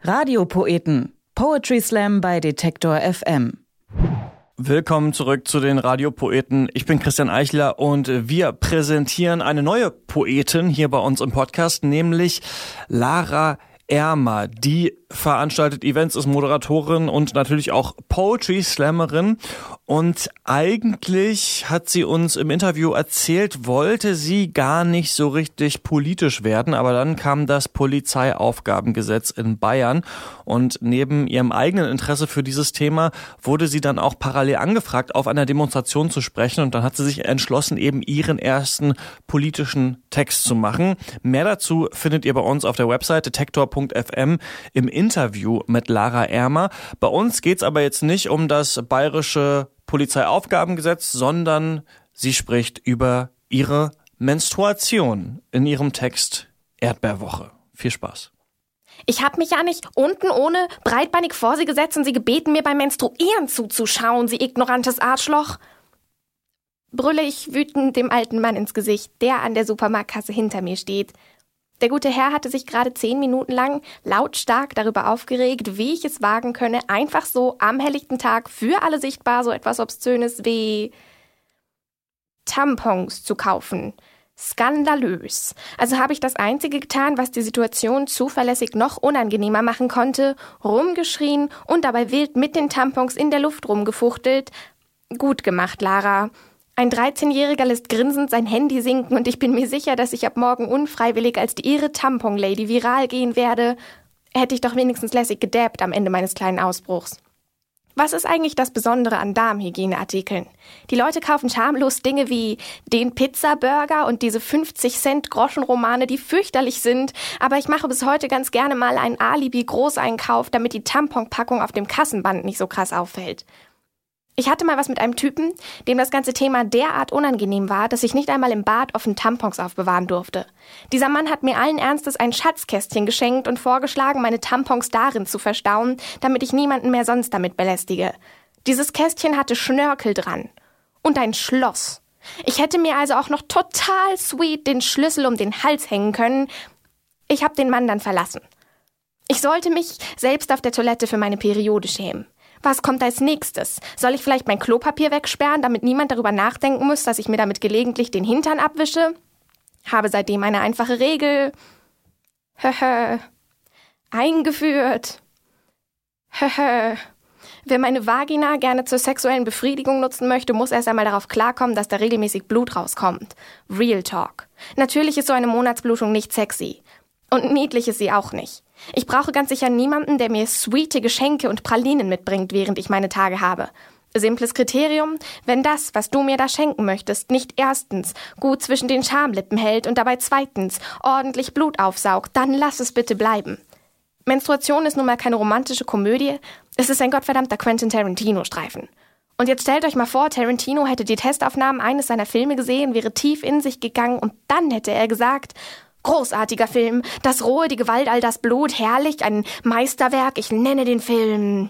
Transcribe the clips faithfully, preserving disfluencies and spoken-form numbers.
Radiopoeten. Poetry Slam bei Detektor F M. Willkommen zurück zu den Radiopoeten. Ich bin Christian Eichler und wir präsentieren eine neue Poetin hier bei uns im Podcast, nämlich Lara Ermer. Die veranstaltet Events, ist Moderatorin und natürlich auch Poetry Slammerin. Und eigentlich hat sie uns im Interview erzählt, wollte sie gar nicht so richtig politisch werden, aber dann kam das Polizeiaufgabengesetz in Bayern und neben ihrem eigenen Interesse für dieses Thema wurde sie dann auch parallel angefragt, auf einer Demonstration zu sprechen, und dann hat sie sich entschlossen, eben ihren ersten politischen Text zu machen. Mehr dazu findet ihr bei uns auf der Website detektor punkt f m im Interview mit Lara Ermer. Bei uns geht's aber jetzt nicht um das bayerische Polizeiaufgabengesetz, sondern sie spricht über ihre Menstruation in ihrem Text Erdbeerwoche. Viel Spaß. Ich hab mich ja nicht unten ohne breitbeinig vor sie gesetzt und sie gebeten, mir beim Menstruieren zuzuschauen, sie ignorantes Arschloch. Brülle ich wütend dem alten Mann ins Gesicht, der an der Supermarktkasse hinter mir steht. Der gute Herr hatte sich gerade zehn Minuten lang lautstark darüber aufgeregt, wie ich es wagen könne, einfach so am helllichten Tag für alle sichtbar so etwas Obszönes wie Tampons zu kaufen. Skandalös. Also habe ich das Einzige getan, was die Situation zuverlässig noch unangenehmer machen konnte, rumgeschrien und dabei wild mit den Tampons in der Luft rumgefuchtelt. Gut gemacht, Lara. Ein dreizehnjähriger lässt grinsend sein Handy sinken und ich bin mir sicher, dass ich ab morgen unfreiwillig als die irre Tampon-Lady viral gehen werde. Hätte ich doch wenigstens lässig gedabbt am Ende meines kleinen Ausbruchs. Was ist eigentlich das Besondere an Darmhygieneartikeln? Die Leute kaufen schamlos Dinge wie den Pizza-Burger und diese fünfzig Cent Groschenromane, die fürchterlich sind, aber ich mache bis heute ganz gerne mal einen Alibi-Großeinkauf, damit die Tamponpackung auf dem Kassenband nicht so krass auffällt. Ich hatte mal was mit einem Typen, dem das ganze Thema derart unangenehm war, dass ich nicht einmal im Bad offen Tampons aufbewahren durfte. Dieser Mann hat mir allen Ernstes ein Schatzkästchen geschenkt und vorgeschlagen, meine Tampons darin zu verstauen, damit ich niemanden mehr sonst damit belästige. Dieses Kästchen hatte Schnörkel dran. Und ein Schloss. Ich hätte mir also auch noch total sweet den Schlüssel um den Hals hängen können. Ich habe den Mann dann verlassen. Ich sollte mich selbst auf der Toilette für meine Periode schämen. Was kommt als nächstes? Soll ich vielleicht mein Klopapier wegsperren, damit niemand darüber nachdenken muss, dass ich mir damit gelegentlich den Hintern abwische? Habe seitdem eine einfache Regel Höhö. eingeführt. Höhö. Wer meine Vagina gerne zur sexuellen Befriedigung nutzen möchte, muss erst einmal darauf klarkommen, dass da regelmäßig Blut rauskommt. Real Talk. Natürlich ist so eine Monatsblutung nicht sexy. Und niedlich ist sie auch nicht. Ich brauche ganz sicher niemanden, der mir sweete Geschenke und Pralinen mitbringt, während ich meine Tage habe. Simples Kriterium: Wenn das, was du mir da schenken möchtest, nicht erstens gut zwischen den Schamlippen hält und dabei zweitens ordentlich Blut aufsaugt, dann lass es bitte bleiben. Menstruation ist nun mal keine romantische Komödie, es ist ein gottverdammter Quentin Tarantino-Streifen. Und jetzt stellt euch mal vor, Tarantino hätte die Testaufnahmen eines seiner Filme gesehen, wäre tief in sich gegangen und dann hätte er gesagt: Großartiger Film, das Rohe, die Gewalt, all das Blut, herrlich, ein Meisterwerk, ich nenne den Film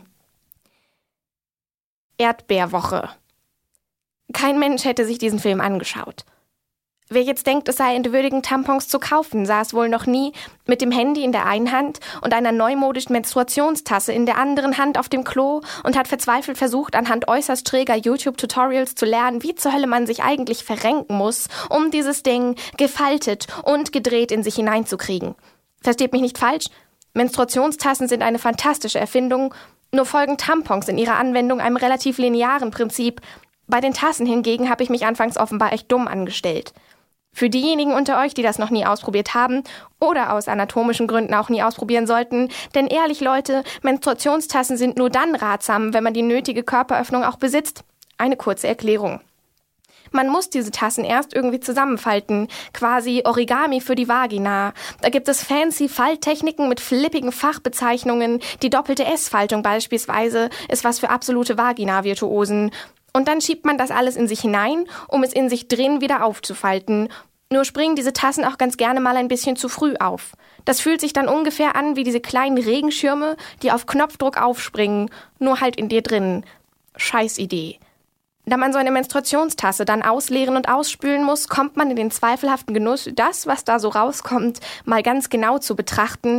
Erdbeerwoche. Kein Mensch hätte sich diesen Film angeschaut. Wer jetzt denkt, es sei entwürdigend, Tampons zu kaufen, saß wohl noch nie mit dem Handy in der einen Hand und einer neumodischen Menstruationstasse in der anderen Hand auf dem Klo und hat verzweifelt versucht, anhand äußerst träger YouTube-Tutorials zu lernen, wie zur Hölle man sich eigentlich verrenken muss, um dieses Ding gefaltet und gedreht in sich hineinzukriegen. Versteht mich nicht falsch, Menstruationstassen sind eine fantastische Erfindung, nur folgen Tampons in ihrer Anwendung einem relativ linearen Prinzip. Bei den Tassen hingegen habe ich mich anfangs offenbar echt dumm angestellt. Für diejenigen unter euch, die das noch nie ausprobiert haben oder aus anatomischen Gründen auch nie ausprobieren sollten, denn ehrlich Leute, Menstruationstassen sind nur dann ratsam, wenn man die nötige Körperöffnung auch besitzt. Eine kurze Erklärung. Man muss diese Tassen erst irgendwie zusammenfalten, quasi Origami für die Vagina. Da gibt es fancy Falttechniken mit flippigen Fachbezeichnungen. Die doppelte S-Faltung beispielsweise ist was für absolute Vagina-Virtuosen. Und dann schiebt man das alles in sich hinein, um es in sich drin wieder aufzufalten. Nur springen diese Tassen auch ganz gerne mal ein bisschen zu früh auf. Das fühlt sich dann ungefähr an wie diese kleinen Regenschirme, die auf Knopfdruck aufspringen, nur halt in dir drin. Scheiß Idee. Da man so eine Menstruationstasse dann ausleeren und ausspülen muss, kommt man in den zweifelhaften Genuss, das, was da so rauskommt, mal ganz genau zu betrachten.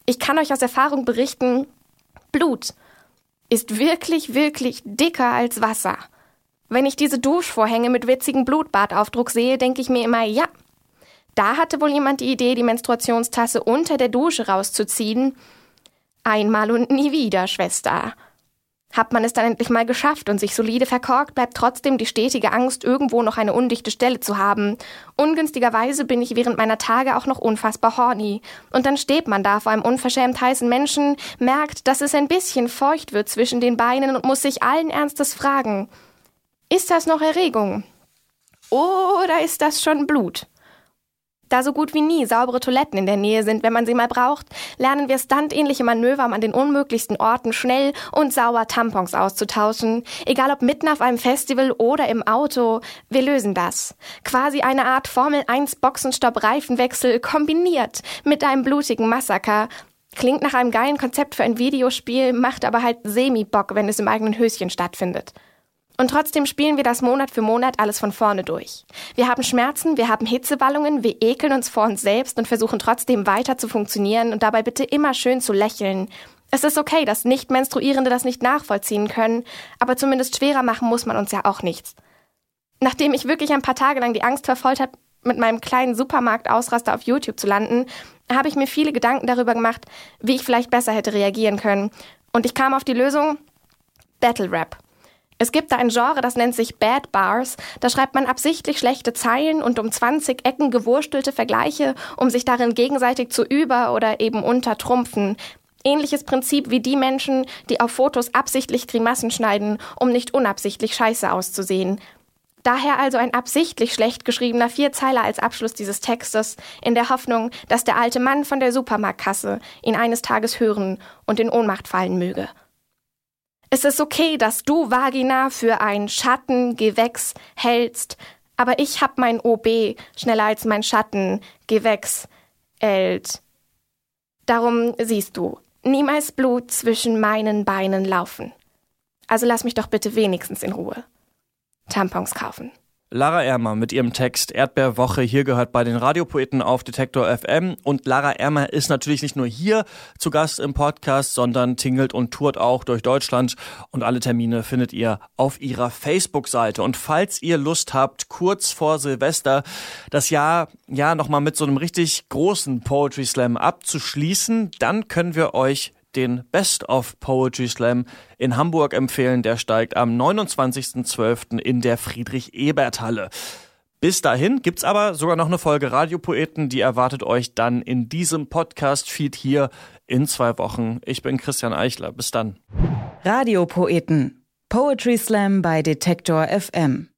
Ich kann euch aus Erfahrung berichten, Blut ist wirklich, wirklich dicker als Wasser. Wenn ich diese Duschvorhänge mit witzigem Blutbadaufdruck sehe, denke ich mir immer, ja, da hatte wohl jemand die Idee, die Menstruationstasse unter der Dusche rauszuziehen. Einmal und nie wieder, Schwester. Hat man es dann endlich mal geschafft und sich solide verkorkt, bleibt trotzdem die stetige Angst, irgendwo noch eine undichte Stelle zu haben. Ungünstigerweise bin ich während meiner Tage auch noch unfassbar horny. Und dann steht man da vor einem unverschämt heißen Menschen, merkt, dass es ein bisschen feucht wird zwischen den Beinen und muss sich allen Ernstes fragen, ist das noch Erregung? Oder ist das schon Blut? Da so gut wie nie saubere Toiletten in der Nähe sind, wenn man sie mal braucht, lernen wir stunt-ähnliche Manöver, um an den unmöglichsten Orten schnell und sauber Tampons auszutauschen. Egal ob mitten auf einem Festival oder im Auto, wir lösen das. Quasi eine Art Formel eins Boxenstopp-Reifenwechsel kombiniert mit einem blutigen Massaker. Klingt nach einem geilen Konzept für ein Videospiel, macht aber halt semi-Bock, wenn es im eigenen Höschen stattfindet. Und trotzdem spielen wir das Monat für Monat alles von vorne durch. Wir haben Schmerzen, wir haben Hitzewallungen, wir ekeln uns vor uns selbst und versuchen trotzdem weiter zu funktionieren und dabei bitte immer schön zu lächeln. Es ist okay, dass Nicht-Menstruierende das nicht nachvollziehen können, aber zumindest schwerer machen muss man uns ja auch nichts. Nachdem ich wirklich ein paar Tage lang die Angst verfolgt habe, mit meinem kleinen Supermarkt-Ausraster auf YouTube zu landen, habe ich mir viele Gedanken darüber gemacht, wie ich vielleicht besser hätte reagieren können. Und ich kam auf die Lösung: Battle Rap. Es gibt da ein Genre, das nennt sich Bad Bars. Da schreibt man absichtlich schlechte Zeilen und um zwanzig Ecken gewurstelte Vergleiche, um sich darin gegenseitig zu über- oder eben untertrumpfen. Ähnliches Prinzip wie die Menschen, die auf Fotos absichtlich Grimassen schneiden, um nicht unabsichtlich scheiße auszusehen. Daher also ein absichtlich schlecht geschriebener Vierzeiler als Abschluss dieses Textes, in der Hoffnung, dass der alte Mann von der Supermarktkasse ihn eines Tages hören und in Ohnmacht fallen möge. Es ist okay, dass du Vagina für ein Schattengewächs hältst, aber ich hab mein O B schneller als mein Schattengewächs hält. Darum siehst du, niemals Blut zwischen meinen Beinen laufen. Also lass mich doch bitte wenigstens in Ruhe. Tampons kaufen. Lara Ermer mit ihrem Text Erdbeerwoche hier gehört bei den Radiopoeten auf Detektor F M. Und Lara Ermer ist natürlich nicht nur hier zu Gast im Podcast, sondern tingelt und tourt auch durch Deutschland. Und alle Termine findet ihr auf ihrer Facebook-Seite. Und falls ihr Lust habt, kurz vor Silvester das Jahr ja nochmal mit so einem richtig großen Poetry Slam abzuschließen, dann können wir euch den Best of Poetry Slam in Hamburg empfehlen. Der steigt am neunundzwanzigsten zwölften in der Friedrich-Ebert-Halle. Bis dahin gibt's aber sogar noch eine Folge Radiopoeten, die erwartet euch dann in diesem Podcast-Feed hier in zwei Wochen. Ich bin Christian Eichler. Bis dann. Radiopoeten. Poetry Slam bei Detektor F M.